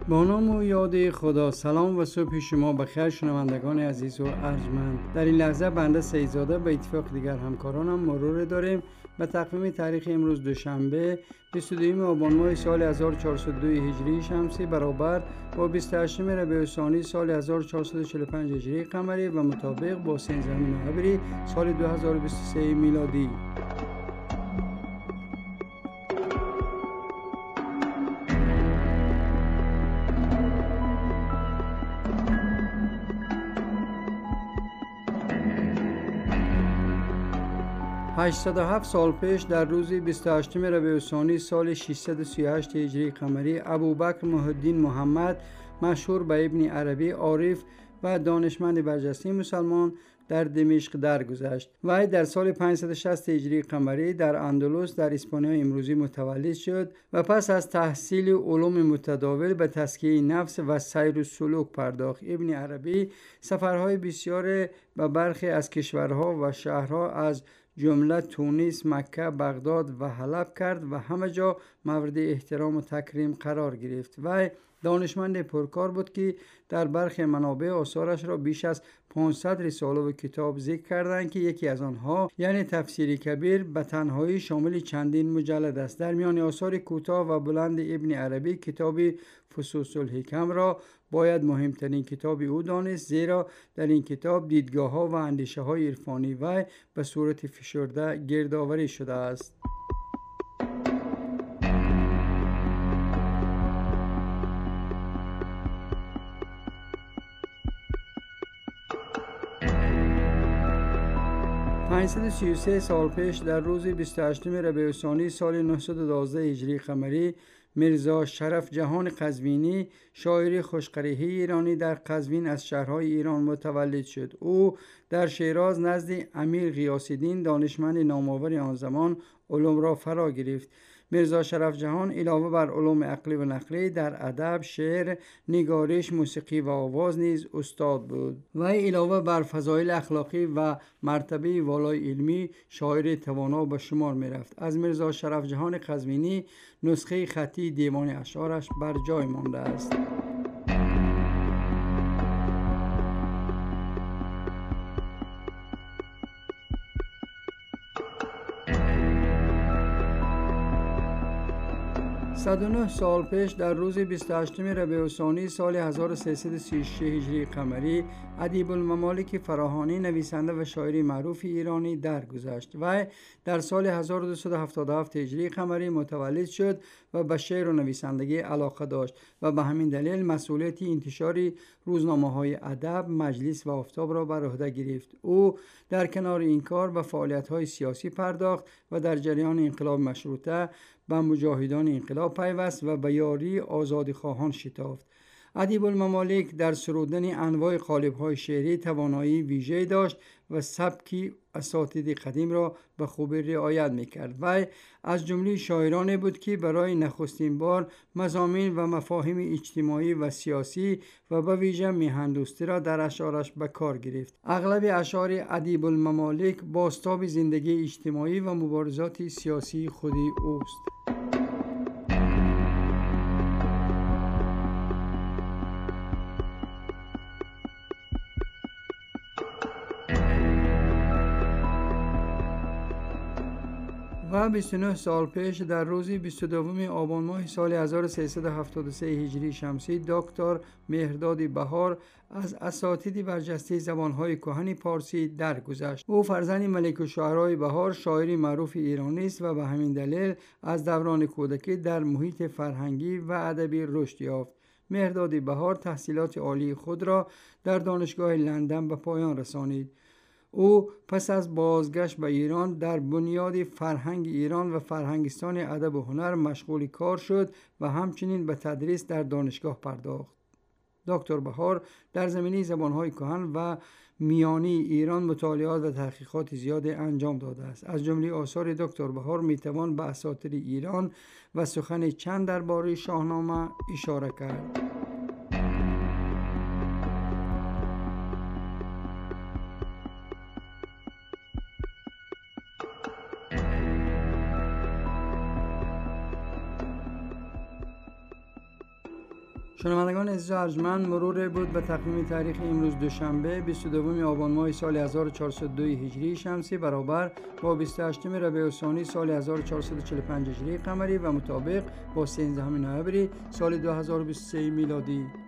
با نام و یاد خدا. سلام و صبح شما بخیر شنوندگان عزیز و ارجمند. در این لحظه بنده سیدزاده به اتفاق دیگر همکارانم مرور داریم به تقویم تاریخ امروز دوشنبه 22 آبان ماه سال 1402 هجری شمسی برابر با 28 ربیع الثانی سال 1445 هجری قمری و مطابق با 13 نوامبر سال 2023 میلادی. هشتصد سال پیش در روز 28 ربیع الثانی سال 638 هجری قمری ابوبکر محی الدین محمد مشهور به ابن عربی عارف و دانشمند برجسته مسلمان در دمشق درگذشت. وی در سال 560 هجری قمری در اندلس در اسپانیا امروزی متولد شد و پس از تحصیل علوم متداول به تزکیه نفس و سیر و سلوک پرداخت. ابن عربی سفرهای بسیار به برخی از کشورها و شهرها از جمله تونس، مکه، بغداد و حلب کرد و همه جا مورد احترام و تکریم قرار گرفت. و دانشمند پرکار بود که در برخی منابع آثارش را بیش از 500 رساله و کتاب ذکر کردند که یکی از آنها یعنی تفسیر کبیر به تنهایی شامل چندین مجلد است. در میان آثار کوتاه و بلند ابن عربی کتاب فصوص الحکم را باید مهمترین کتاب او دانست، زیرا در این کتاب دیدگاه ها و اندیشه های عرفانی وی به صورت فشرده گردآوری شده است. پانصد و 33 سال پیش در روز 28 ربیع الثانی سال 912 هجری قمری میرزا شرف جهان قزوینی شاعر خوشقریحه ایرانی در قزوین از شهرهای ایران متولد شد. او در شیراز نزد امیر غیاث‌الدین دانشمند نامآور آن زمان علوم را فرا گرفت. میرزا شرف جهان علاوه بر علوم عقلی و نقلی در ادب، شعر، نگارش، موسیقی و آواز نیز استاد بود. و علاوه بر فضایل اخلاقی و مرتبه والای علمی شاعر توانا به شمار می رفت. از میرزا شرف جهان قزوینی نسخه خطی دیوان اشعارش بر جای مانده است. صد و 9 سال پیش در روز 28 ربیع الثانی سال 1336 هجری قمری ادیب الممالک فراهانی نویسنده و شاعر معروف ایرانی درگذشت. و در سال 1277 هجری قمری متولد شد و به شعر و نویسندگی علاقه داشت و به همین دلیل مسئولیت انتشار روزنامه‌های ادب، مجلس و آفتاب را بر عهده گرفت. او در کنار این کار به فعالیت‌های سیاسی پرداخت و در جریان انقلاب مشروطه به مجاهدان انقلاب پیوست و به یاری آزادیخواهان شتافت. ادیب الممالک در سرودن انواع قالب‌های شعری توانایی ویژه‌ای داشت و سبکی اساطید قدیم را به خوبی رعایت می‌کرد. و از جمله شاعرانی بود که برای نخستین بار مضامین و مفاهیم اجتماعی و سیاسی و به ویژه میهندوستی را در اشعارش به کار گرفت. اغلب اشعار ادیب الممالک بازتاب زندگی اجتماعی و مبارزات سیاسی خودی اوست. و 29 سال پیش در روز 22 آبان ماه سال 1373 هجری شمسی دکتر مهرداد بهار از اساتید برجسته زبانهای کهن پارسی درگذشت. او فرزند ملک الشعرای بهار شاعر معروف ایرانی است و به همین دلیل از دوران کودکی در محیط فرهنگی و ادبی رشد یافت. مهرداد بهار تحصیلات عالی خود را در دانشگاه لندن به پایان رسانید. او پس از بازگشت به ایران در بنیاد فرهنگ ایران و فرهنگستان ادب و هنر مشغول کار شد و همچنین به تدریس در دانشگاه پرداخت. دکتر بهار در زمینه زبانهای کهن و میانی ایران مطالعات و تحقیقات زیاد انجام داده است. از جمله آثار دکتر بهار میتوان به اساطیر ایران و سخن چند درباره شاهنامه اشاره کرد. شنوندگان عزیز و ارجمند، مرور بود به تقویم تاریخ امروز دوشنبه 22 آبان ماه سال 1402 هجری شمسی برابر با 28 ربیع الثانی سال 1445 هجری قمری و مطابق با 13 نوامبر سال 2023 میلادی.